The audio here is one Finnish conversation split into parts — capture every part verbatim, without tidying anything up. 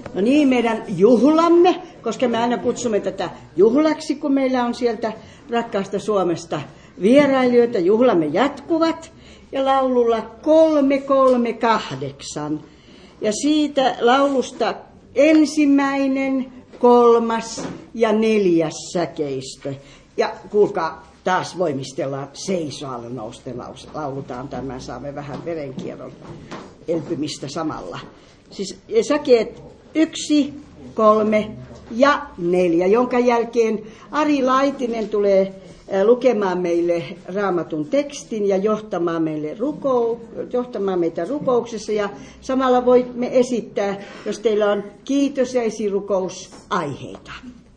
No niin, meidän juhlamme, koska me aina kutsumme tätä juhlaksi, kun meillä on sieltä rakkaasta Suomesta vierailijoita. Juhlamme jatkuvat ja laululla kolme kolme kahdeksan. Ja siitä laulusta ensimmäinen, kolmas ja neljäs säkeistö. Ja kuulkaa, taas voimistellaan seisoalle nousten laulutaan tämän, saamme vähän verenkierron elpymistä samalla. Siis säkeet yksi, kolme ja neljä, jonka jälkeen Ari Laitinen tulee lukemaan meille Raamatun tekstin ja johtamaan, meille rukou, johtamaan meitä rukouksessa. Ja samalla voimme esittää, jos teillä on kiitos- ja esirukousaiheita.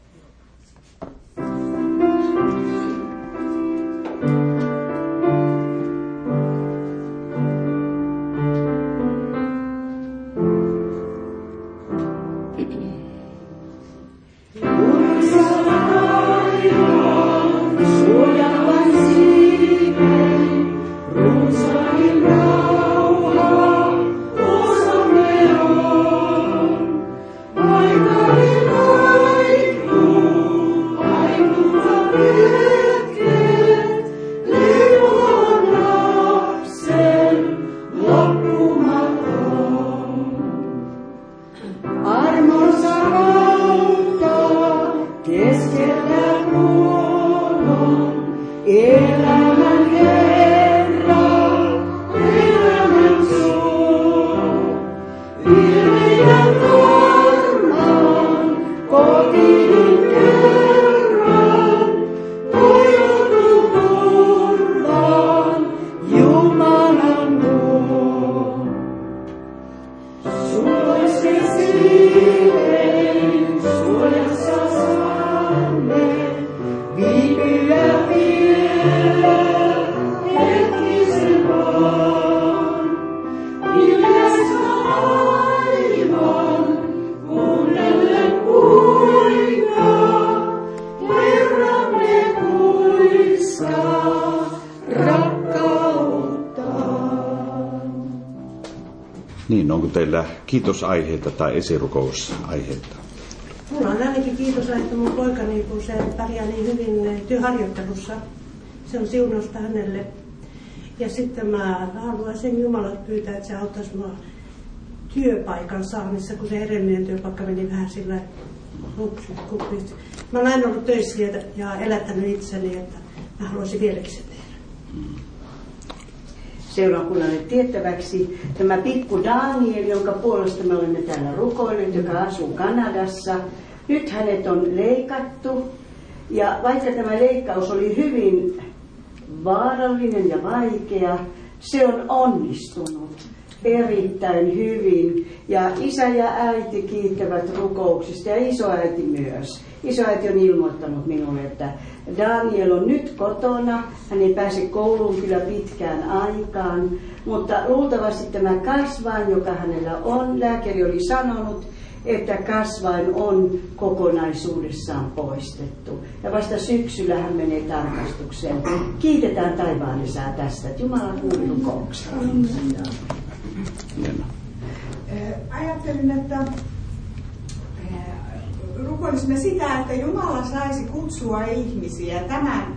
Niin, onko teillä kiitosaiheita tai esirukousaiheita? Mulla on ainakin kiitosaiheita mun poikani, kun se pärjää niin hyvin työharjoittelussa. Se on siunausta hänelle. Ja sitten mä haluaisin Jumalalta pyytää, että se auttaisi mua työpaikan saamissa, kun se edellinen työpaikka meni vähän sillä hupsut. Mä oon aina ollut töissä ja elättänyt itseni, että mä haluaisin vieläkin sen tehdä. Seurakunnalle tiettäväksi tämä pikku Daniel, jonka puolesta me olemme täällä rukoilleet, joka asuu Kanadassa. Nyt hänet on leikattu, ja vaikka tämä leikkaus oli hyvin vaarallinen ja vaikea, se on onnistunut erittäin hyvin. Ja isä ja äiti kiittävät rukouksista ja isoäiti myös. Isoäiti on ilmoittanut minulle, että Daniel on nyt kotona. Hän ei pääse kouluun kyllä pitkään aikaan, mutta luultavasti tämä kasvain, joka hänellä on, lääkäri oli sanonut, että kasvain on kokonaisuudessaan poistettu. Ja vasta syksyllä hän menee tarkastukseen. Kiitetään taivaan Isää tästä, että Jumala kuuli rukouksia. Ajattelin, että rukoilisimme sitä, että Jumala saisi kutsua ihmisiä tämän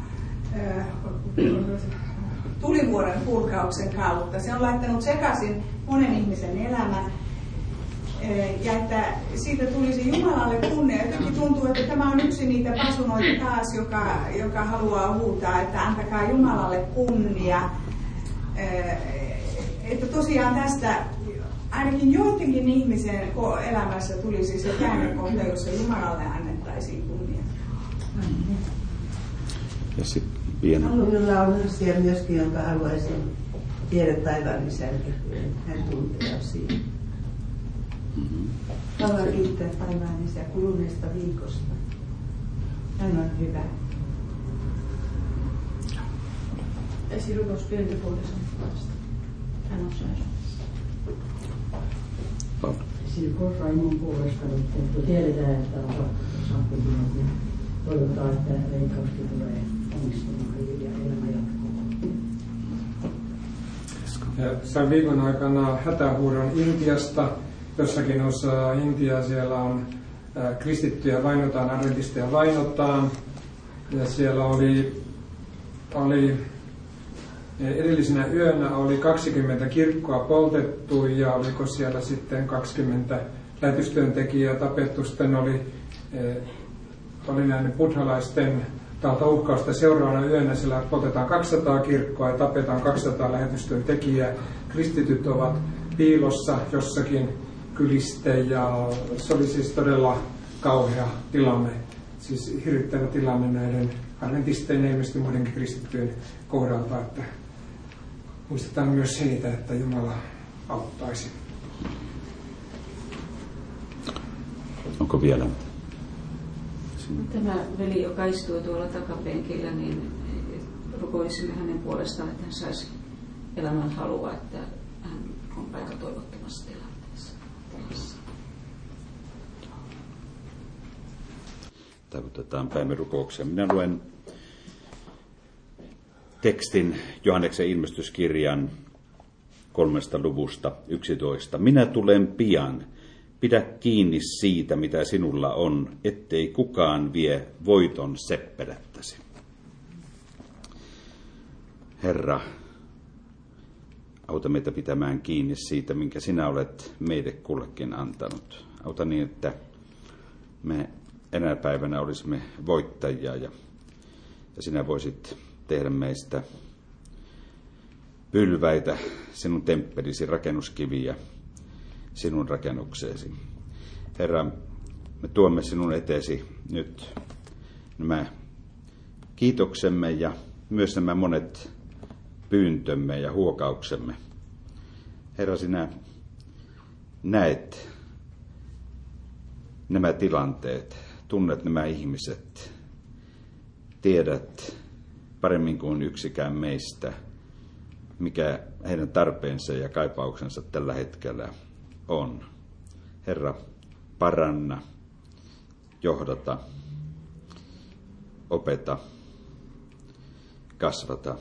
tulivuoren purkauksen kautta. Se on laittanut sekaisin monen ihmisen elämän. Ja että siitä tulisi Jumalalle kunnia. Jotenkin tuntuu, että tämä on yksi niitä pasunoita taas, joka, joka haluaa huutaa, että antakaa Jumalalle kunnia. Että tosiaan tästä ainakin joidenkin ihmisen elämässä tulisi se käännekohta, jossa Jumalalle annettaisiin kunnia. Ja sitten pieni. Minulla on asia myöskin, jonka haluaisin tiedä taivaan Isältä. Hän tuntee siinä. Haluan kiittää taivaan Isää kuluneesta viikosta. Hän on hyvä. Esirukous pientä puolison puolesta. Hän on sairaalassa. Esirukous Raimon puolesta, kun tiedetään, että on sakkotilat ja toivotaan, että leikkausti tulee onnistumaan hyvin ja elämä jatkuu. Ja sain viikon aikana hätähuudon Intiasta jossakin osaa Intiaa siellä on ää, kristittyjä vainotaan, adventisteja vainotaan. Ja siellä oli, oli edellisenä yönä oli kaksikymmentä kirkkoa poltettu ja oliko siellä sitten kaksikymmentä lähetystyöntekijää tapettu. Sitten oli, oli näiden buddhalaisten täältä uhkausta seuraavana yönä siellä poltetaan kaksisataa kirkkoa ja tapetaan kaksisataa lähetystyöntekijää. Kristityt ovat piilossa jossakin kylistä ja se oli siis todella kauhea tilanne, siis hirvittävä tilanne näiden adventisten ja ilmeisesti muidenkin kristittyjen kohdalta, että muistetaan myös siitä, että Jumala auttaisi. Onko vielä? Tämä veli, joka istui tuolla takapenkillä, niin rukoisimme hänen puolestaan, että hän saisi elämän halua, että hän on aika toivottomassa tilanteessa. Tavoitetaan päivän rukoukseen. Minä luen tekstin Johanneksen ilmestyskirjan kolmesta luvusta yksitoista. Minä tulen pian. Pidä kiinni siitä, mitä sinulla on, ettei kukaan vie voiton sepperättäsi. Herra, auta meitä pitämään kiinni siitä, minkä sinä olet meille kullekin antanut. Auta niin, että me enää päivänä olisimme voittajia ja, ja sinä voisit tehdä meistä pylväitä, sinun temppelisi, rakennuskiviä, sinun rakennukseesi. Herra, me tuomme sinun eteesi nyt nämä kiitoksemme ja myös nämä monet pyyntömme ja huokauksemme. Herra, sinä näet nämä tilanteet, tunnet nämä ihmiset, tiedät paremmin kuin yksikään meistä, mikä heidän tarpeensa ja kaipauksensa tällä hetkellä on. Herra, paranna, johdata, opeta, kasvata.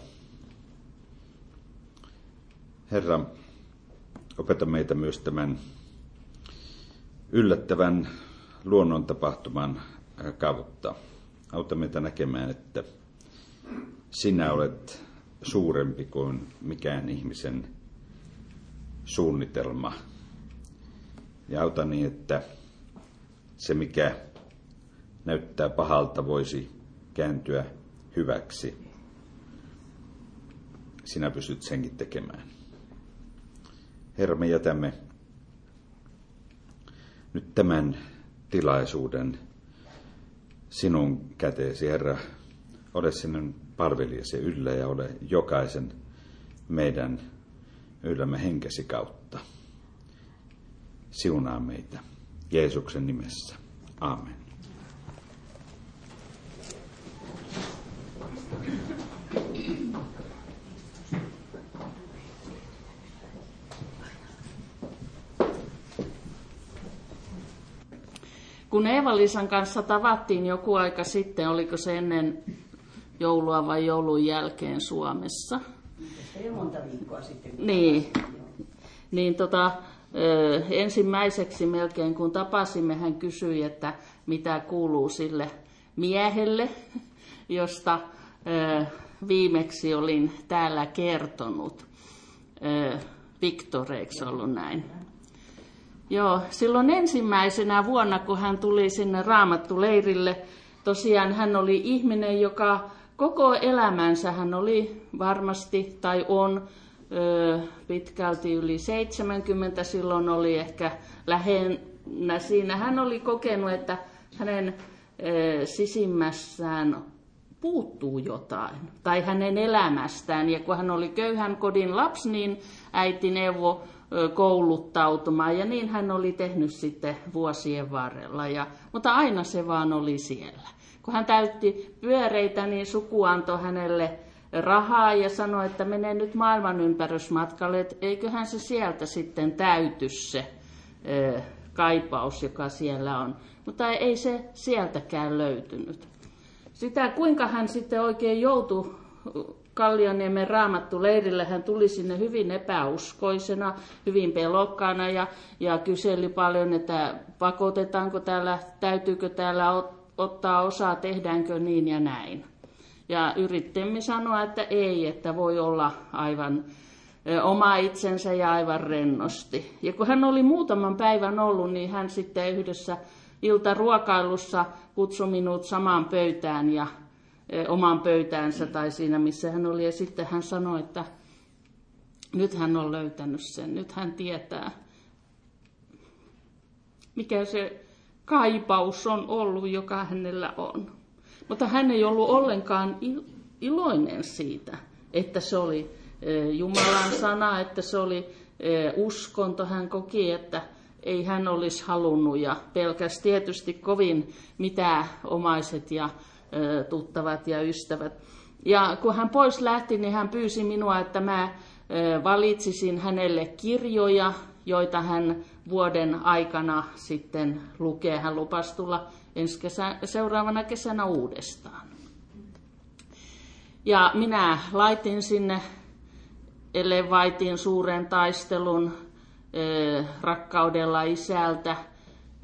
Herra, opeta meitä myös tämän yllättävän luonnontapahtuman kautta. Auta meitä näkemään, että sinä olet suurempi kuin mikään ihmisen suunnitelma. Ja auta niin, että se mikä näyttää pahalta voisi kääntyä hyväksi. Sinä pystyt senkin tekemään. Herra, me jätämme nyt tämän tilaisuuden sinun käteesi, Herra. Ole sinun palvelijasi yllä ja ole jokaisen meidän yllämme henkesi kautta. Siunaa meitä Jeesuksen nimessä. Aamen. Kun Eeva-Liisan kanssa tavattiin joku aika sitten, oliko se ennen joulua vai joulun jälkeen Suomessa? Se monta viikkoa sitten. Niin, niin tota, ö, ensimmäiseksi melkein kun tapasimme, hän kysyi, että mitä kuuluu sille miehelle, josta ö, viimeksi olin täällä kertonut. Ö, Viktor, eikö ollut näin? Joo, silloin ensimmäisenä vuonna, kun hän tuli sinne Raamattuleirille, tosiaan hän oli ihminen, joka koko elämänsä hän oli varmasti tai on ö, pitkälti yli seitsemänkymmentä, silloin oli ehkä lähennä siinä. Hän oli kokenut, että hänen ö, sisimmässään puuttuu jotain tai hänen elämästään. Ja kun hän oli köyhän kodin lapsi, niin äiti neuvoi kouluttautumaan ja niin hän oli tehnyt sitten vuosien varrella. Ja, mutta aina se vaan oli siellä. Kun hän täytti pyöreitä, niin suku antoi hänelle rahaa ja sanoi, että menee nyt maailmanympärysmatkalle, että eiköhän se sieltä sitten täyty se ö, kaipaus, joka siellä on. Mutta ei se sieltäkään löytynyt. Sitä, kuinka hän sitten oikein joutui Kallioniemen raamattuleirille. Hän tuli sinne hyvin epäuskoisena, hyvin pelokkaana ja, ja kyseli paljon, että pakotetaanko täällä, täytyykö täällä ot, ottaa osaa, tehdäänkö niin ja näin. Ja yrittimme sanoa, että ei, että voi olla aivan oma itsensä ja aivan rennosti. Ja kun hän oli muutaman päivän ollut, niin hän sitten yhdessä iltaruokailussa kutsui minut samaan pöytään ja omaan pöytäänsä tai siinä, missä hän oli. Ja sitten hän sanoi, että nyt hän on löytänyt sen, nyt hän tietää, mikä se kaipaus on ollut, joka hänellä on. Mutta hän ei ollut ollenkaan iloinen siitä, että se oli Jumalan sana, että se oli uskonto. Hän koki, että ei hän olisi halunnut ja pelkäsi tietysti kovin mitä omaiset ja tuttavat ja ystävät. Ja kun hän pois lähti, niin hän pyysi minua, että mä valitsisin hänelle kirjoja, joita hän vuoden aikana sitten lukee. Hän lupasi tulla ensi kesä, seuraavana kesänä uudestaan. Ja minä laitin sinne Ellen Whiten suuren taistelun äh, rakkaudella isältä, äh,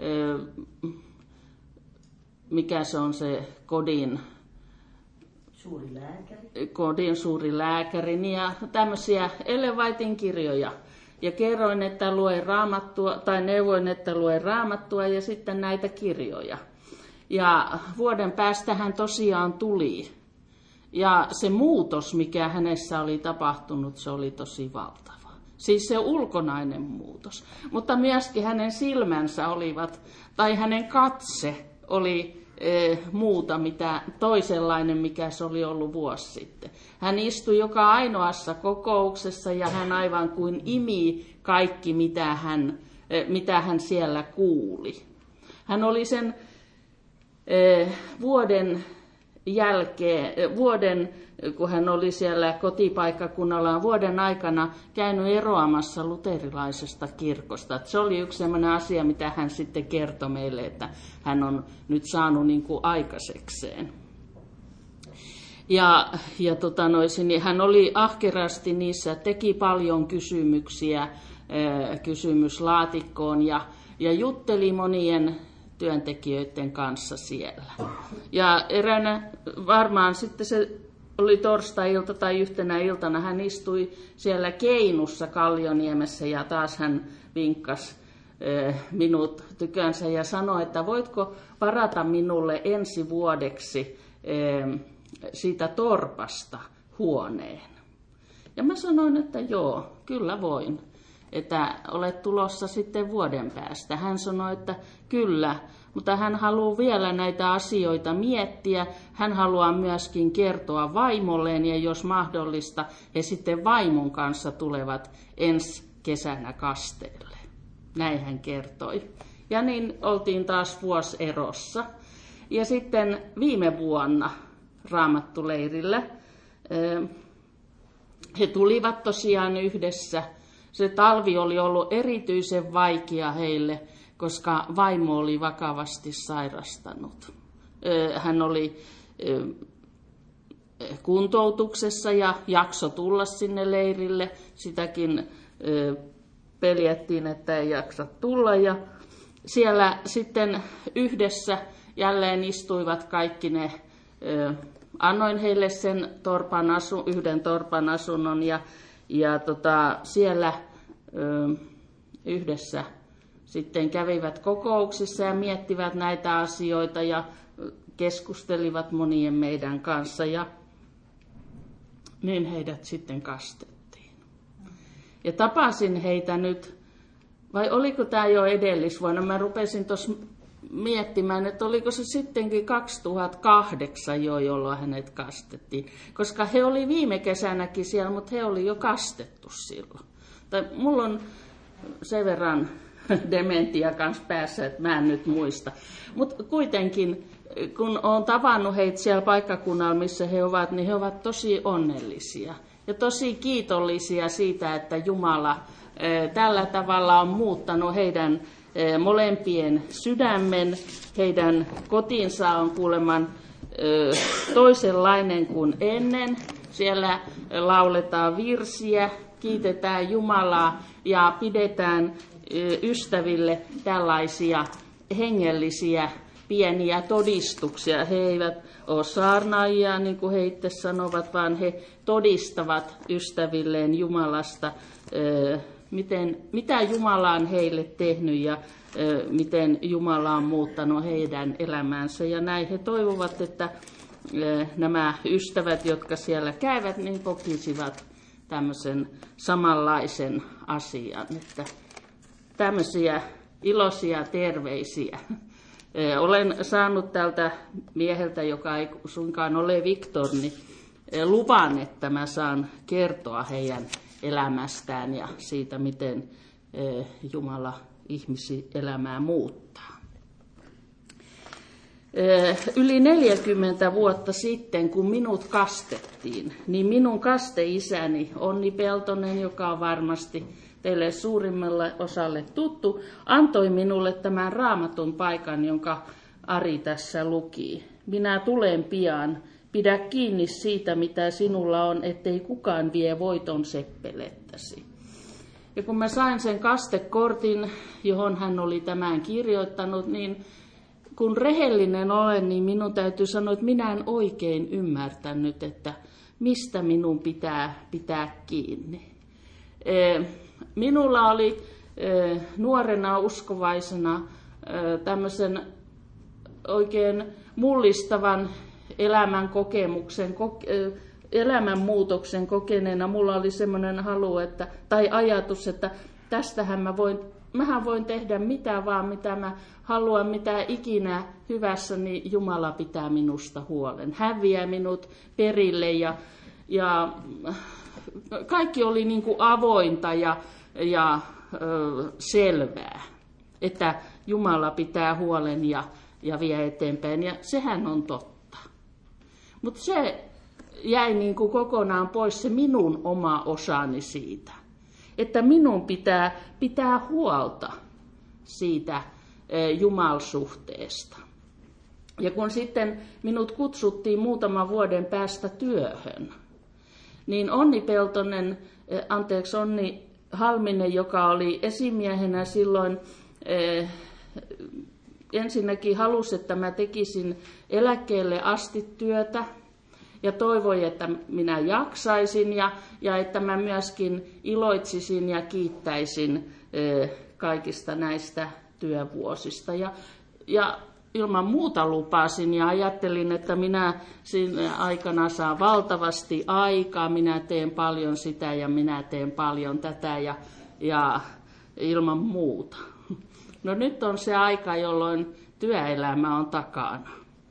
mikä se on se kodin suuri lääkäri, kodin suuri lääkäri ja tämmöisiä Ellen Whiten kirjoja. Ja kerroin, että luen raamattua, tai neuvoin, että luen raamattua ja sitten näitä kirjoja. Ja vuoden päästä hän tosiaan tuli. Ja se muutos, mikä hänessä oli tapahtunut, se oli tosi valtava. Siis se ulkonainen muutos. Mutta myöskin hänen silmänsä olivat, tai hänen katse oli e, muuta, mitä toisenlainen, mikä se oli ollut vuosi sitten. Hän istui joka ainoassa kokouksessa ja hän aivan kuin imi kaikki, mitä hän, e, mitä hän siellä kuuli. Hän oli sen e, vuoden jälkeen, vuoden, kun hän oli siellä kotipaikkakunnallaan vuoden aikana käynyt eroamassa luterilaisesta kirkosta. Että se oli yksi sellainen asia, mitä hän sitten kertoi meille, että hän on nyt saanut niin kuin aikaisekseen. Ja, ja tota noisin, niin hän oli ahkerasti niissä, teki paljon kysymyksiä ää, kysymyslaatikkoon ja, ja jutteli monien työntekijöiden kanssa siellä. Ja eräänä varmaan sitten se oli torstai-ilta tai yhtenä iltana hän istui siellä keinussa Kallioniemessä ja taas hän vinkkasi minut tykönsä ja sanoi, että voitko varata minulle ensi vuodeksi siitä torpasta huoneen. Ja mä sanoin, että joo, kyllä voin, että olet tulossa sitten vuoden päästä. Hän sanoi, että kyllä, mutta hän haluaa vielä näitä asioita miettiä. Hän haluaa myöskin kertoa vaimolleen ja jos mahdollista, he sitten vaimon kanssa tulevat ensi kesänä kasteelle. Näin hän kertoi. Ja niin oltiin taas vuosi erossa. Ja sitten viime vuonna raamattuleirillä he tulivat tosiaan yhdessä. Se talvi oli ollut erityisen vaikea heille, koska vaimo oli vakavasti sairastanut. Hän oli kuntoutuksessa ja jakso tulla sinne leirille. Sitäkin peljättiin, että ei jaksa tulla. Ja siellä sitten yhdessä jälleen istuivat kaikki ne. Annoin heille sen torpan asu, yhden torpan asunnon ja, ja tota, siellä ö, yhdessä sitten kävivät kokouksissa ja miettivät näitä asioita ja keskustelivat monien meidän kanssa ja niin heidät sitten kastettiin. Ja tapasin heitä nyt, vai oliko tämä jo edellisvuonna, mä rupesin tuossa miettimään, että oliko se sittenkin kaksituhattakahdeksan jo, jolloin hänet kastettiin. Koska he oli viime kesänäkin siellä, mutta he oli jo kastettu silloin. Tai mulla on sen verran dementia kanssa päässä, että mä en nyt muista. Mutta kuitenkin, kun olen tavannut heitä siellä paikkakunnalla, missä he ovat, niin he ovat tosi onnellisia. Ja tosi kiitollisia siitä, että Jumala tällä tavalla on muuttanut heidän molempien sydämen, heidän kotinsa on kuuleman toisenlainen kuin ennen. Siellä lauletaan virsiä, kiitetään Jumalaa ja pidetään ystäville tällaisia hengellisiä pieniä todistuksia. He eivät ole saarnaajia, niin kuin he itse sanovat, vaan he todistavat ystävilleen Jumalasta, miten, mitä Jumala on heille tehnyt ja miten Jumala on muuttanut heidän elämäänsä. Ja näin he toivovat, että nämä ystävät, jotka siellä käyvät, niin kokisivat tämmöisen samanlaisen asian. Että tämmöisiä iloisia terveisiä. Olen saanut tältä mieheltä, joka ei suinkaan ole Viktor, niin luvan, että mä saan kertoa heidän elämästään ja siitä, miten Jumala ihmisi elämää muuttaa. Yli neljäkymmentä vuotta sitten, kun minut kastettiin, niin minun kasteisäni Onni Peltonen, joka on varmasti teille suurimmalle osalle tuttu, antoi minulle tämän raamatun paikan, jonka Ari tässä luki. Minä tulen pian, pidä kiinni siitä, mitä sinulla on, ettei kukaan vie voiton seppelettäsi. Ja kun mä sain sen kastekortin, johon hän oli tämän kirjoittanut, niin kun rehellinen olen, niin minun täytyy sanoa, että minä en oikein ymmärtänyt, että mistä minun pitää pitää kiinni. Minulla oli nuorena uskovaisena tämmöisen oikein mullistavan elämän kokemuksen, elämänmuutoksen kokeneena. Mulla oli semmoinen halu, että, tai ajatus, että tästähän mä voin, mähän voin tehdä mitä vaan, mitä mä haluan, mitä ikinä hyvässä, niin Jumala pitää minusta huolen. Hän vie minut perille ja, ja kaikki oli niin kuin avointa ja, ja ö, selvää, että Jumala pitää huolen ja, ja vie eteenpäin. Ja sehän on totta. Mutta se jäi niin kuin kokonaan pois se minun oma osani siitä. Että minun pitää pitää huolta siitä jumalsuhteesta. Ja kun sitten minut kutsuttiin muutaman vuoden päästä työhön, niin Onni Peltonen, anteeksi Onni Halminen, joka oli esimiehenä silloin, eh, ensinnäkin halusi, että mä tekisin eläkkeelle asti työtä ja toivoi, että minä jaksaisin ja, ja että mä myöskin iloitsisin ja kiittäisin eh, kaikista näistä työvuosista. Ja, ja ilman muuta lupasin ja ajattelin, että minä siinä aikana saan valtavasti aikaa, minä teen paljon sitä ja minä teen paljon tätä ja, ja ilman muuta. No nyt on se aika, jolloin työelämä on takana.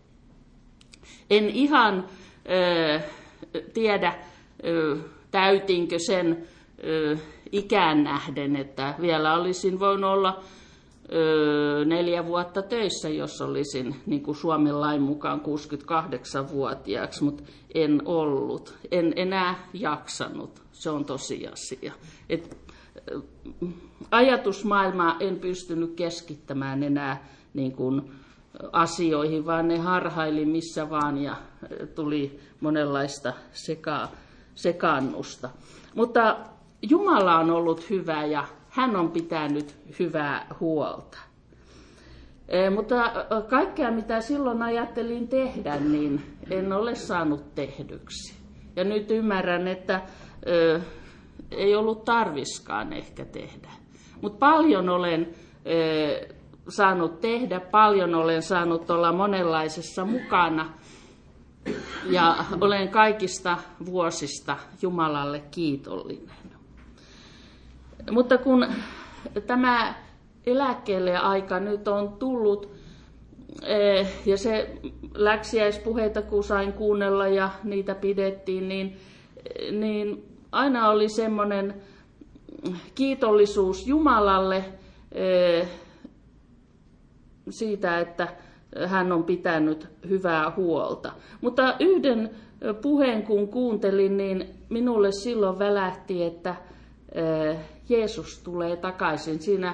En ihan ö, tiedä, ö, täytinkö sen ö, ikään nähden, että vielä olisin voinut olla Öö, neljä vuotta töissä, jos olisin niin kuin Suomen lain mukaan kuusikymmentäkahdeksanvuotiaaksi, mutta en ollut. En enää jaksanut. Se on tosiasia. Et, ajatusmaailmaa en pystynyt keskittämään enää niin kuin asioihin, vaan ne harhaili missä vaan ja tuli monenlaista seka, sekaannusta. Mutta Jumala on ollut hyvä ja hän on pitänyt hyvää huolta. E, mutta kaikkea, mitä silloin ajattelin tehdä, niin en ole saanut tehdyksi. Ja nyt ymmärrän, että ö, ei ollut tarviskaan ehkä tehdä. Mutta paljon olen ö, saanut tehdä, paljon olen saanut olla monenlaisessa mukana. Ja olen kaikista vuosista Jumalalle kiitollinen. Mutta kun tämä eläkkeelle aika nyt on tullut, ja se läksiäispuheita kun sain kuunnella ja niitä pidettiin, niin, niin aina oli semmoinen kiitollisuus Jumalalle siitä, että hän on pitänyt hyvää huolta. Mutta yhden puheen kun kuuntelin, niin minulle silloin välähti, että Jeesus tulee takaisin. Siinä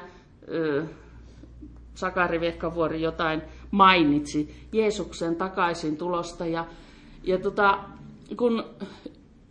Sakari Vehkavuori jotain mainitsi Jeesuksen takaisin tulosta. Ja, ja tota, kun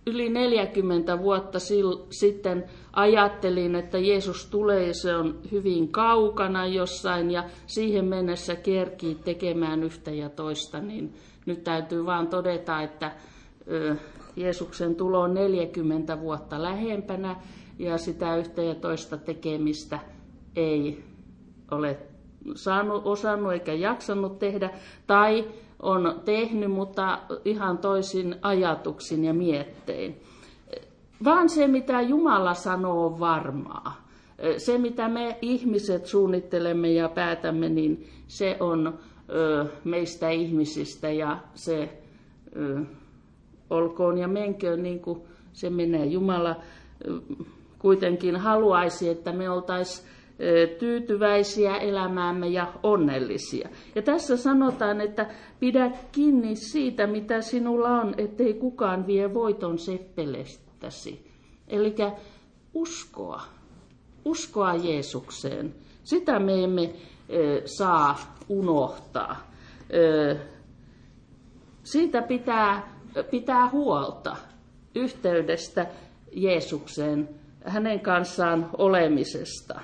yli neljäkymmentä vuotta sitten ajattelin, että Jeesus tulee, se on hyvin kaukana jossain ja siihen mennessä kerkii tekemään yhtä ja toista, niin nyt täytyy vaan todeta, että Jeesuksen tulo on neljäkymmentä vuotta lähempänä ja sitä yhtä ja toista tekemistä ei ole saanut, osannut eikä jaksanut tehdä, tai on tehnyt, mutta ihan toisin ajatuksin ja miettein. Vaan se, mitä Jumala sanoo, on varmaa. Se, mitä me ihmiset suunnittelemme ja päätämme, niin se on ö, meistä ihmisistä ja se ö, olkoon ja menköön niin kuin se menee. Jumala ö, kuitenkin haluaisi, että me oltaisiin tyytyväisiä elämäämme ja onnellisia. Ja tässä sanotaan, että pidä kiinni siitä, mitä sinulla on, ettei kukaan vie voiton seppelestäsi. Eli uskoa, uskoa Jeesukseen. Sitä me emme e, saa unohtaa. E, siitä pitää, pitää huolta yhteydestä Jeesukseen, hänen kanssaan olemisesta.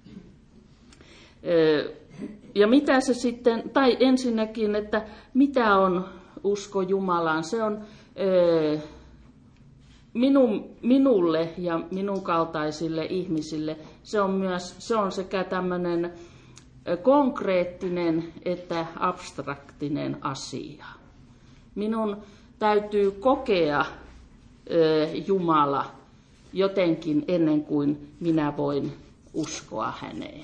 Ja mitä se sitten, tai ensinnäkin, että mitä on usko Jumalaan, se on minun, minulle ja minun kaltaisille ihmisille, se on myös, se on sekä tämmöinen konkreettinen että abstraktinen asia. Minun täytyy kokea Jumala jotenkin ennen kuin minä voin uskoa häneen.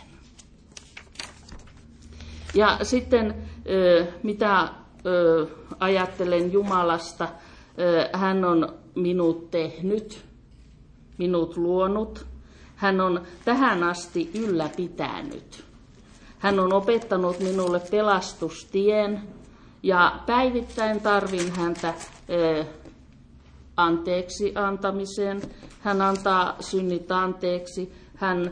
Ja sitten mitä ajattelen Jumalasta, hän on minut tehnyt, minut luonut, hän on tähän asti ylläpitänyt. Hän on opettanut minulle pelastustien ja päivittäin tarvin häntä anteeksi antamiseen. Hän antaa synnit anteeksi, hän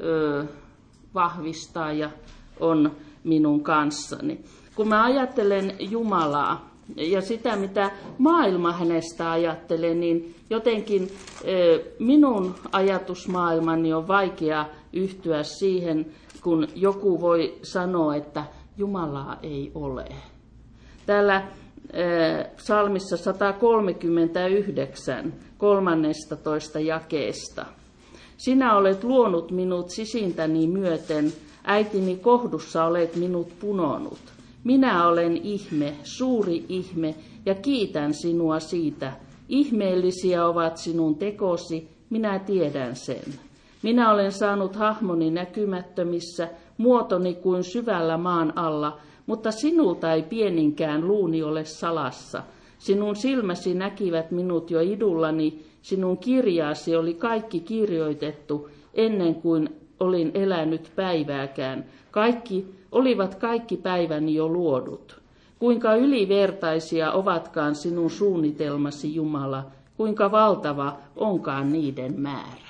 vahvistaa ja on minun kanssani. Kun mä ajattelen Jumalaa ja sitä, mitä maailma hänestä ajattelee, niin jotenkin minun ajatusmaailmani on vaikea yhtyä siihen, kun joku voi sanoa, että Jumalaa ei ole. Täällä psalmissa sata kolmekymmentäyhdeksän, kolmannestatoista jakeesta. Sinä olet luonut minut sisintäni myöten, äitini kohdussa olet minut punonut. Minä olen ihme, suuri ihme, ja kiitän sinua siitä. Ihmeellisiä ovat sinun tekosi, minä tiedän sen. Minä olen saanut hahmoni näkymättömissä, muotoni kuin syvällä maan alla, mutta sinulta ei pieninkään luuni ole salassa. Sinun silmäsi näkivät minut jo idullani, sinun kirjaasi oli kaikki kirjoitettu ennen kuin olin elänyt päivääkään. Kaikki olivat kaikki päiväni jo luodut. Kuinka ylivertaisia ovatkaan sinun suunnitelmasi, Jumala, kuinka valtava onkaan niiden määrä.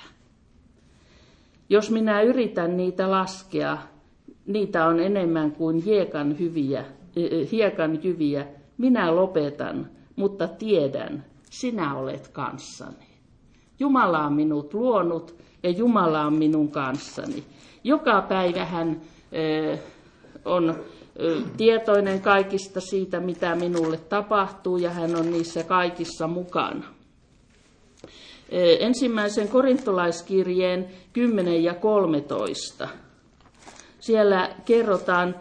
Jos minä yritän niitä laskea, niitä on enemmän kuin hiekan, hyviä, hiekan jyviä. Minä lopetan, mutta tiedän, sinä olet kanssani. Jumala on minut luonut ja Jumala on minun kanssani. Joka päivä hän ö, on ö, tietoinen kaikista siitä, mitä minulle tapahtuu, ja hän on niissä kaikissa mukana. Ö, ensimmäisen korintolaiskirjeen kymmenen ja kolmetoista. Siellä kerrotaan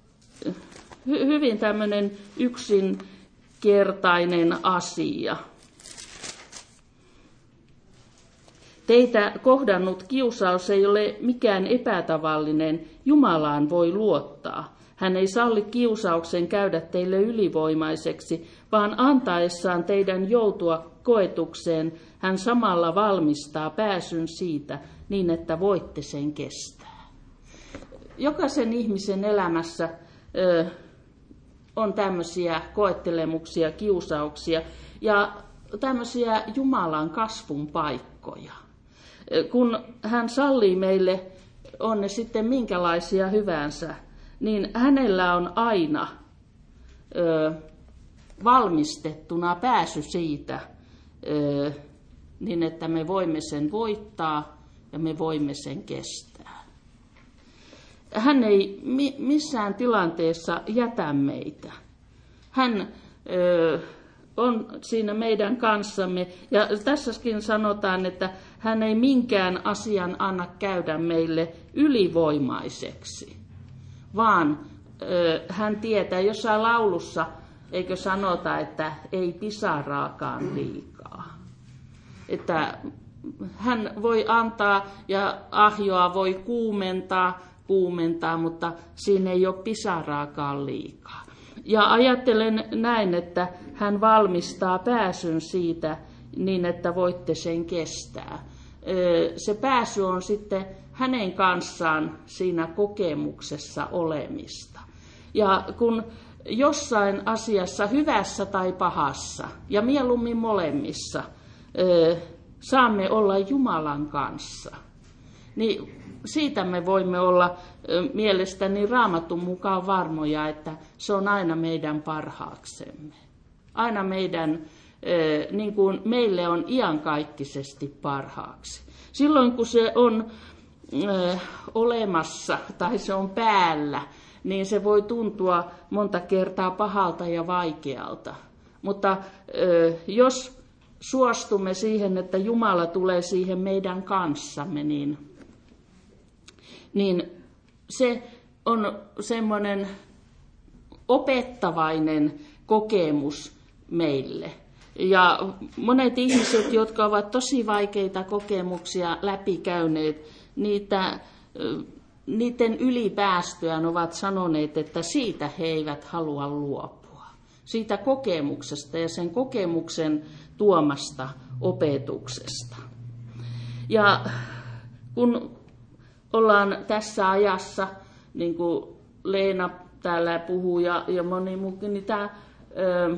hy- hyvin tämmöinen yksinkertainen asia. Teitä kohdannut kiusaus ei ole mikään epätavallinen, Jumalaan voi luottaa. Hän ei salli kiusauksen käydä teille ylivoimaiseksi, vaan antaessaan teidän joutua koetukseen, hän samalla valmistaa pääsyn siitä niin, että voitte sen kestää. Jokaisen ihmisen elämässä ö, on tämmöisiä koettelemuksia, kiusauksia ja tämmöisiä Jumalan kasvun paikkoja. Kun hän sallii meille, on ne sitten minkälaisia hyvänsä, niin hänellä on aina ö, valmistettuna pääsy siitä, niin että me voimme sen voittaa ja me voimme sen kestää. Hän ei missään tilanteessa jätä meitä. Hän on siinä meidän kanssamme. Ja tässäkin sanotaan, että hän ei minkään asian anna käydä meille ylivoimaiseksi, vaan hän tietää, jossain laulussa, eikö sanota, että ei pisaraakaan liikaa. Että hän voi antaa ja ahjoa voi kuumentaa, kuumentaa, mutta siinä ei ole pisaraakaan liikaa. Ja ajattelen näin, että hän valmistaa pääsyn siitä niin, että voitte sen kestää. Se pääsy on sitten hänen kanssaan siinä kokemuksessa olemista. Ja kun jossain asiassa, hyvässä tai pahassa, ja mieluummin molemmissa, saamme olla Jumalan kanssa, niin siitä me voimme olla mielestäni Raamatun mukaan varmoja, että se on aina meidän parhaaksemme. Aina meidän, niin kuin meille on iankaikkisesti parhaaksi. Silloin kun se on olemassa tai se on päällä, niin se voi tuntua monta kertaa pahalta ja vaikealta. Mutta jos suostumme siihen, että Jumala tulee siihen meidän kanssamme, niin, niin se on semmoinen opettavainen kokemus meille. Ja monet ihmiset, jotka ovat tosi vaikeita kokemuksia läpikäyneet, niitä, niiden ylipäästyään ovat sanoneet, että siitä he eivät halua luopua. Siitä kokemuksesta ja sen kokemuksen tuomasta opetuksesta. Ja kun ollaan tässä ajassa, niin kuin Leena täällä puhuu ja, ja moni muukin, niin tämä ö,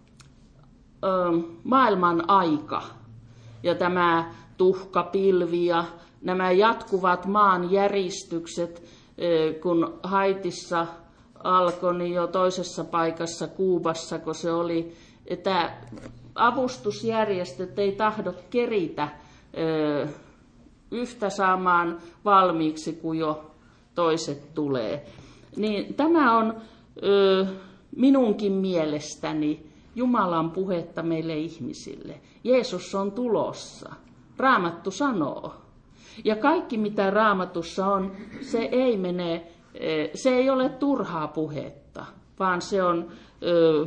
ö, maailman aika ja tämä tuhkapilvi ja nämä jatkuvat maanjäristykset, ö, kun Haitissa alkoi, niin jo toisessa paikassa Kuubassa, kun se oli, että avustusjärjestöt ei tahdo keritä ö, yhtä saamaan valmiiksi kuin jo toiset tulee. Niin tämä on ö, minunkin mielestäni Jumalan puhetta meille ihmisille. Jeesus on tulossa. Raamattu sanoo. Ja kaikki mitä Raamatussa on, se ei mene, se ei ole turhaa puhetta, vaan se on, ö,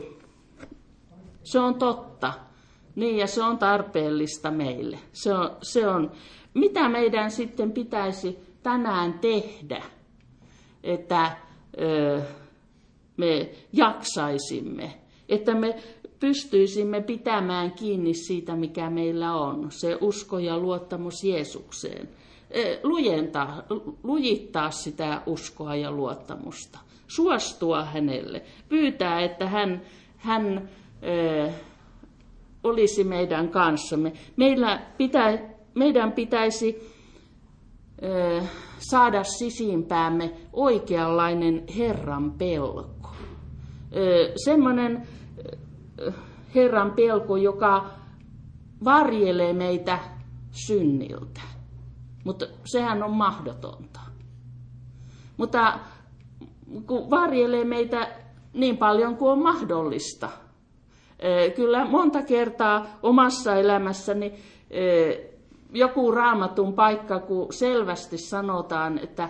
se on totta. Niin, ja se on tarpeellista meille. Se on, se on, mitä meidän sitten pitäisi tänään tehdä, että ö, me jaksaisimme, että me pystyisimme pitämään kiinni siitä, mikä meillä on, se usko ja luottamus Jeesukseen. Lujentaa, lujittaa sitä uskoa ja luottamusta, suostua hänelle, pyytää, että hän, hän ö, olisi meidän kanssamme. Meillä pitä, meidän pitäisi ö, saada sisimpäämme oikeanlainen Herran pelko. Ö, semmoinen ö, Herran pelko, joka varjelee meitä synniltä. Mutta sehän on mahdotonta. Mutta kun varjelee meitä niin paljon kuin on mahdollista. Kyllä monta kertaa omassa elämässäni joku Raamatun paikka, kun selvästi sanotaan, että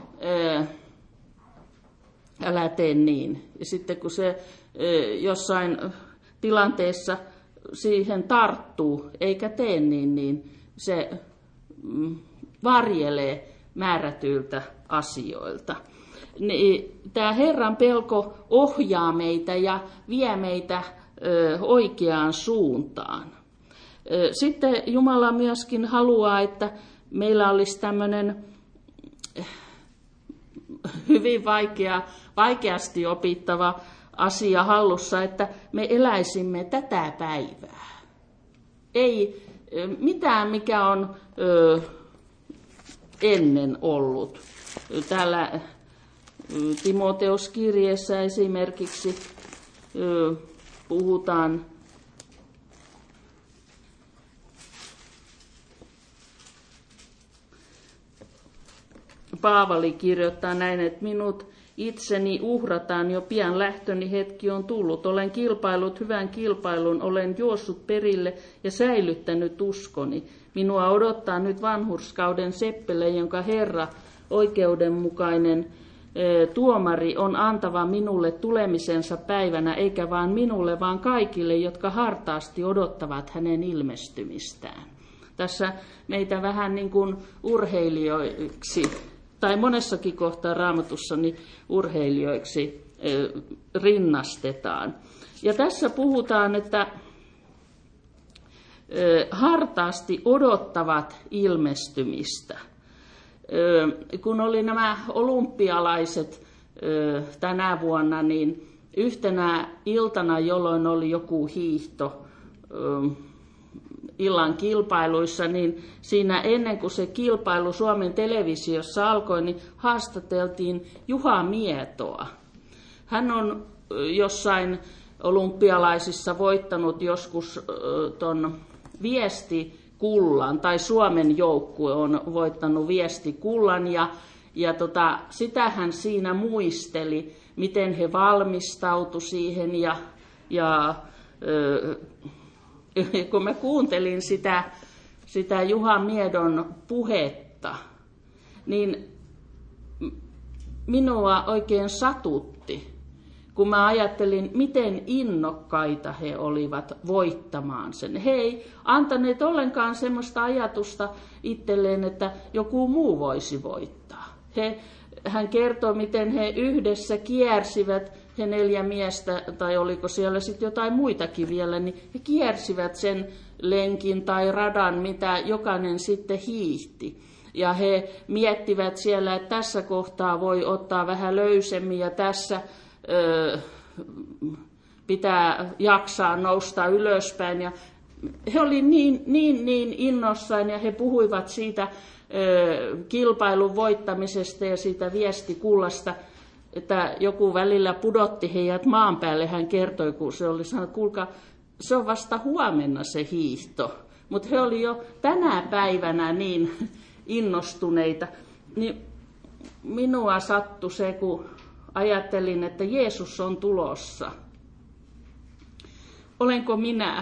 älä tee niin. Ja sitten kun se jossain tilanteessa siihen tarttuu eikä tee niin, niin se varjelee määrätyiltä asioilta. Niin, tämä Herran pelko ohjaa meitä ja vie meitä ö, oikeaan suuntaan. Ö, sitten Jumala myöskin haluaa, että meillä olisi tämmöinen hyvin vaikea, vaikeasti opittava asia hallussa, että me eläisimme tätä päivää. Ei mitään, mikä on ö, ennen ollut. Täällä Timoteuskirjeessä esimerkiksi ö, puhutaan Paavali kirjoittaa näin, että minut itseni uhrataan, jo pian lähtöni hetki on tullut. Olen kilpailut hyvän kilpailun, olen juossut perille ja säilyttänyt uskoni. Minua odottaa nyt vanhurskauden seppele, jonka Herra, oikeudenmukainen tuomari, on antava minulle tulemisensa päivänä, eikä vain minulle, vaan kaikille, jotka hartaasti odottavat hänen ilmestymistään. Tässä meitä vähän niin kuin urheilijoiksi, tai monessakin kohtaa Raamatussa niin urheilijoiksi rinnastetaan. Ja tässä puhutaan, että hartaasti odottavat ilmestymistä. Kun oli nämä olympialaiset tänä vuonna, niin yhtenä iltana, jolloin oli joku hiihto illan kilpailuissa, niin siinä ennen kuin se kilpailu Suomen televisiossa alkoi, niin haastateltiin Juha Mietoa. Hän on jossain olympialaisissa voittanut joskus ton viestikullan, tai Suomen joukkue on voittanut viestikullan, ja, ja tota, sitä hän siinä muisteli, miten he valmistautu siihen, ja, ja ö, kun mä kuuntelin sitä, sitä Juha Miedon puhetta, niin minua oikein satutti, kun mä ajattelin, miten innokkaita he olivat voittamaan sen. He ei antaneet ollenkaan semmoista ajatusta itselleen, että joku muu voisi voittaa. He, hän kertoi, miten he yhdessä kiersivät, he neljä miestä, tai oliko siellä sitten jotain muitakin vielä, niin he kiersivät sen lenkin tai radan, mitä jokainen sitten hiihti. Ja he miettivät siellä, että tässä kohtaa voi ottaa vähän löysemmin ja tässä ö, pitää jaksaa nousta ylöspäin. Ja he olivat niin, niin, niin innossaan ja he puhuivat siitä ö, kilpailun voittamisesta ja siitä viestikullasta, että joku välillä pudotti heidät maan päälle, hän kertoi, kun se oli sanonut, kuulkaa, se on vasta huomenna se hiihto. Mutta he oli jo tänä päivänä niin innostuneita. Niin minua sattui se, kun ajattelin, että Jeesus on tulossa. Olenko minä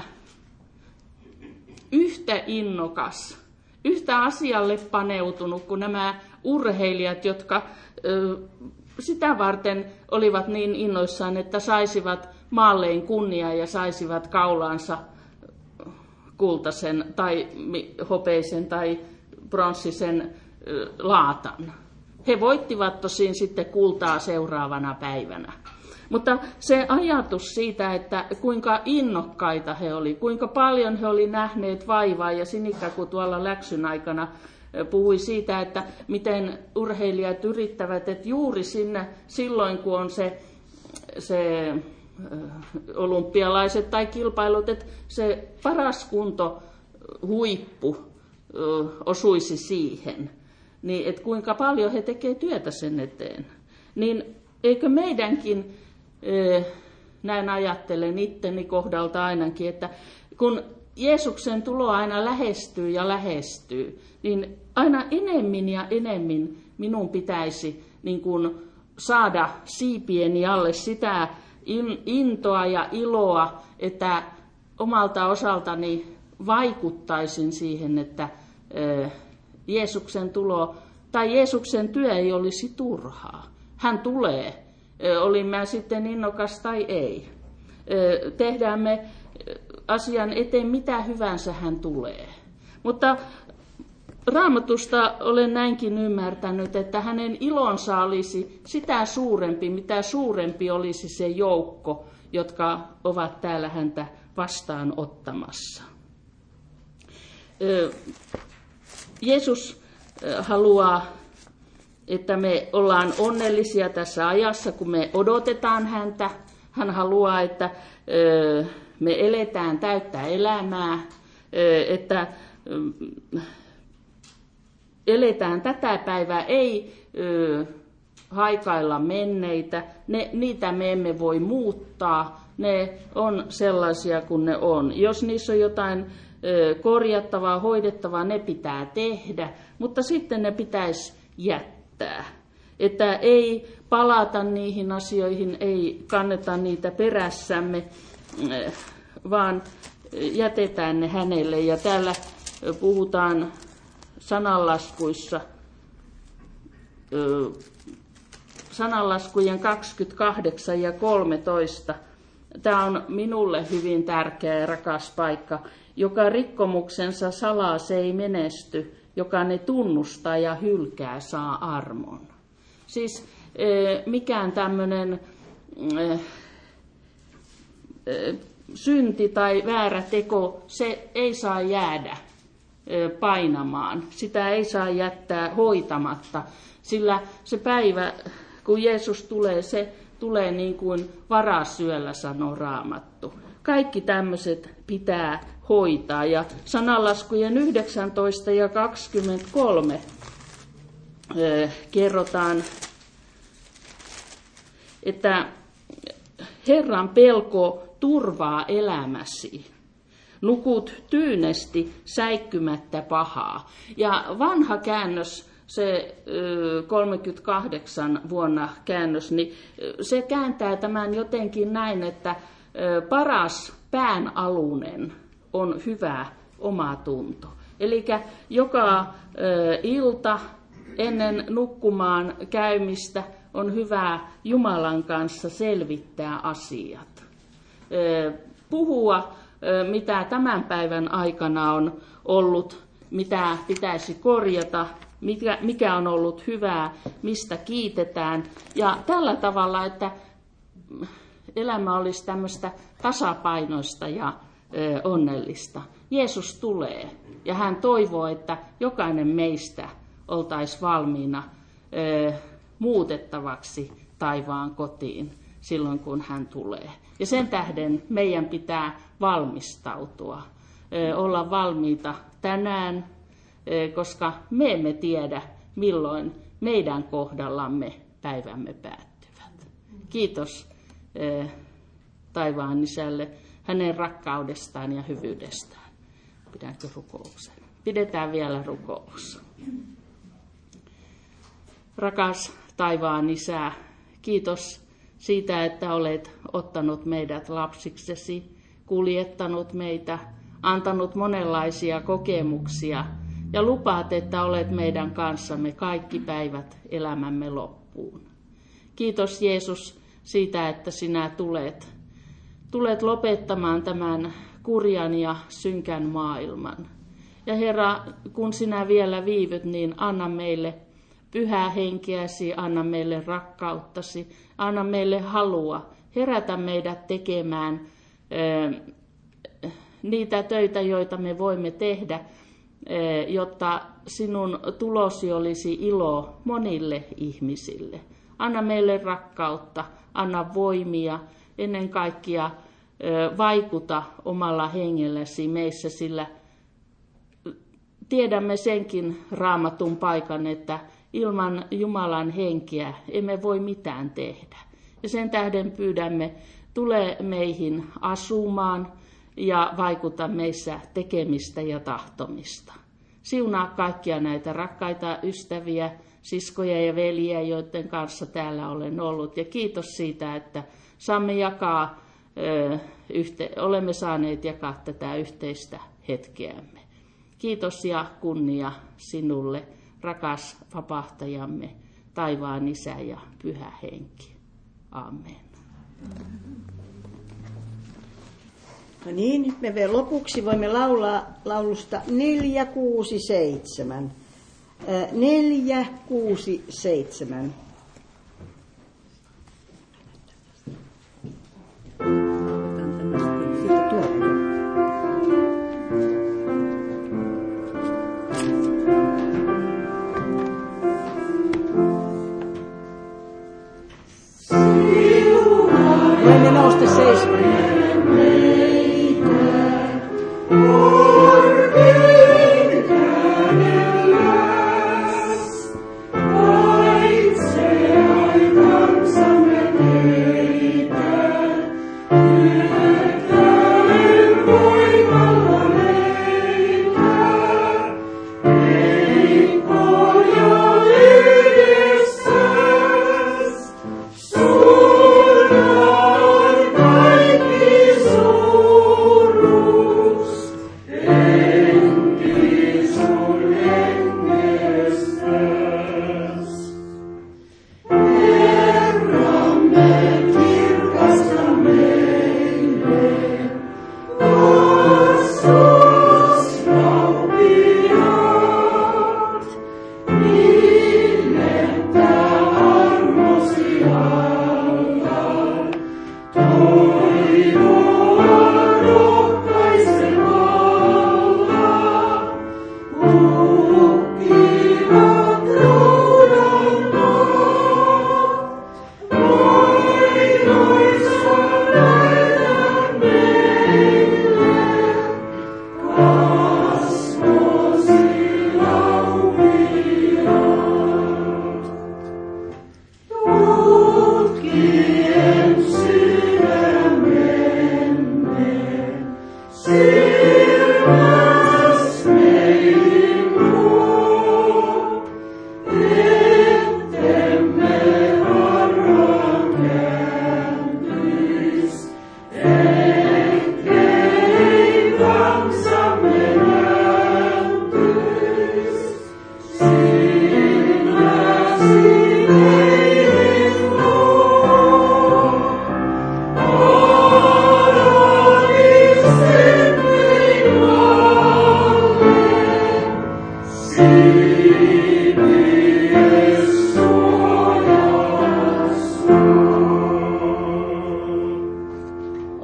yhtä innokas, yhtä asialle paneutunut kuin nämä urheilijat, jotka ö, sitä varten olivat niin innoissaan, että saisivat maalleen kunniaa ja saisivat kaulaansa kultaisen tai hopeisen tai pronssisen laatan. He voittivat tosin sitten kultaa seuraavana päivänä. Mutta se ajatus siitä, että kuinka innokkaita he oli, kuinka paljon he oli nähneet vaivaa, ja Sinikka, kun tuolla läksyn aikana puhui siitä, että miten urheilijat yrittävät, että juuri sinne silloin, kun on se, se olympialaiset tai kilpailut, että se paras kunto huippu osuisi siihen, niin että kuinka paljon he tekevät työtä sen eteen. Niin eikö meidänkin, näin ajattelen itteni kohdalta ainakin, että kun Jeesuksen tulo aina lähestyy ja lähestyy, niin aina enemmän ja enemmän minun pitäisi niin kuin saada siipieni alle sitä intoa ja iloa, että omalta osaltani vaikuttaisin siihen, että Jeesuksen tulo tai Jeesuksen työ ei olisi turhaa. Hän tulee, olin mä sitten innokas tai ei. Tehdään me asian eteen mitä hyvänsä, hän tulee. Mutta Raamatusta olen näinkin ymmärtänyt, että hänen ilonsa olisi sitä suurempi, mitä suurempi olisi se joukko, jotka ovat täällä häntä vastaanottamassa. Jeesus haluaa, että me ollaan onnellisia tässä ajassa, kun me odotetaan häntä. Hän haluaa, että me eletään täyttä elämää, että eletään tätä päivää, ei haikailla menneitä, ne, niitä me emme voi muuttaa, ne on sellaisia kuin ne on. Jos niissä on jotain korjattavaa, hoidettavaa, ne pitää tehdä, mutta sitten ne pitäisi jättää. kestää. Että ei palata niihin asioihin, ei kanneta niitä perässämme, vaan jätetään ne hänelle. Ja täällä puhutaan sananlaskuissa, sananlaskujen kaksikymmentäkahdeksan ja kolmetoista. Tämä on minulle hyvin tärkeä ja rakas paikka. Joka rikkomuksensa salaa, se ei menesty. Joka ne tunnustaa ja hylkää, saa armon. Siis mikään tämmöinen synti tai väärä teko, se ei saa jäädä painamaan. Sitä ei saa jättää hoitamatta, sillä se päivä, kun Jeesus tulee, se tulee niin kuin varasyöllä, sanoo Raamattu. Kaikki tämmöiset pitää hoitaa. Ja sananlaskujen yhdeksäntoista ja kaksikymmentäkolme eh, kerrotaan, että Herran pelko turvaa elämäsi. Nukut tyynesti säikkymättä pahaa. Ja vanha käännös, se kolmekymmentäkahdeksan vuonna käännös, niin se kääntää tämän jotenkin näin, että paras päänalunen on hyvä omatunto. Eli joka ilta ennen nukkumaan käymistä on hyvä Jumalan kanssa selvittää asiat. Puhua, mitä tämän päivän aikana on ollut, mitä pitäisi korjata, mikä, mikä on ollut hyvää, mistä kiitetään. Ja tällä tavalla, että elämä olisi tämmöistä tasapainoista ja ö, onnellista. Jeesus tulee ja hän toivoo, että jokainen meistä oltaisi valmiina ö, muutettavaksi taivaan kotiin silloin, kun hän tulee. Ja sen tähden meidän pitää valmistautua, ö, olla valmiita tänään, ö, koska me emme tiedä, milloin meidän kohdallamme päivämme päättyvät. Kiitos taivaan isälle hänen rakkaudestaan ja hyvyydestään. Pidänkö rukouksen? Pidetään vielä rukous. Rakas taivaan isä, kiitos siitä, että olet ottanut meidät lapsiksesi, kuljettanut meitä, antanut monenlaisia kokemuksia ja lupaat, että olet meidän kanssamme kaikki päivät elämämme loppuun. Kiitos Jeesus siitä, että sinä tulet, tulet lopettamaan tämän kurjan ja synkän maailman. Ja Herra, kun sinä vielä viivyt, niin anna meille pyhää henkeäsi, anna meille rakkauttasi, anna meille halua, herätä meidät tekemään ö, niitä töitä, joita me voimme tehdä, ö, jotta sinun tulosi olisi ilo monille ihmisille. Anna meille rakkautta, anna voimia, ennen kaikkea ö, vaikuta omalla hengelläsi meissä, sillä tiedämme senkin Raamatun paikan, että ilman Jumalan henkeä emme voi mitään tehdä. Ja sen tähden pyydämme, tule meihin asumaan ja vaikuta meissä tekemistä ja tahtomista. Siunaa kaikkia näitä rakkaita ystäviä, siskoja ja veljiä, joiden kanssa täällä olen ollut. Ja kiitos siitä, että saamme jakaa, ö, yhte, olemme saaneet jakaa tätä yhteistä hetkeämme. Kiitos ja kunnia sinulle, rakas vapahtajamme, taivaan isä ja pyhä henki. Amen. No niin, nyt me vielä lopuksi voimme laulaa laulusta neljä kuusi seitsemän. neljä kuusi seitsemän. Voimme nousta seisomaan. Oh,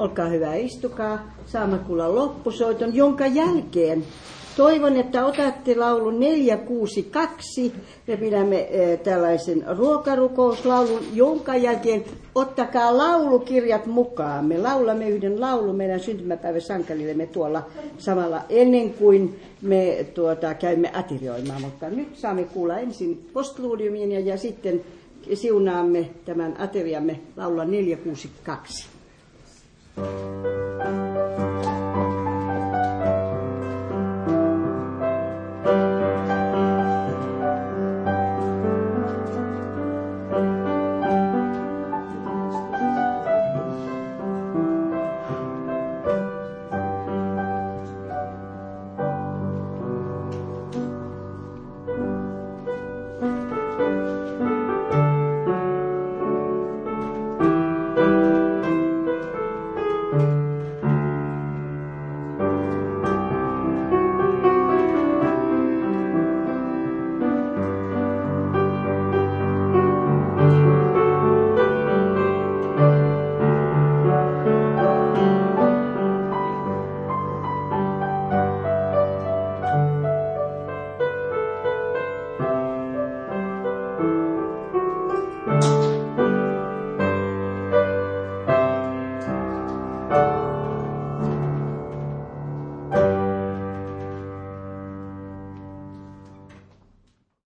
olkaa hyvä, istukaa. Saamme kuulla loppusoiton, jonka jälkeen toivon, että otatte laulun neljä kuusi kaksi. Me pidämme eh, tällaisen ruokarukouslaulun, jonka jälkeen ottakaa laulukirjat mukaan. Me laulamme yhden laulun meidän syntymäpäivän sankarillemme tuolla samalla ennen kuin me tuota, käymme aterioimaan. Mutta nyt saamme kuulla ensin postluudiumin ja, ja sitten siunaamme tämän ateriamme laululla neljä kuusi kaksi. Thank you.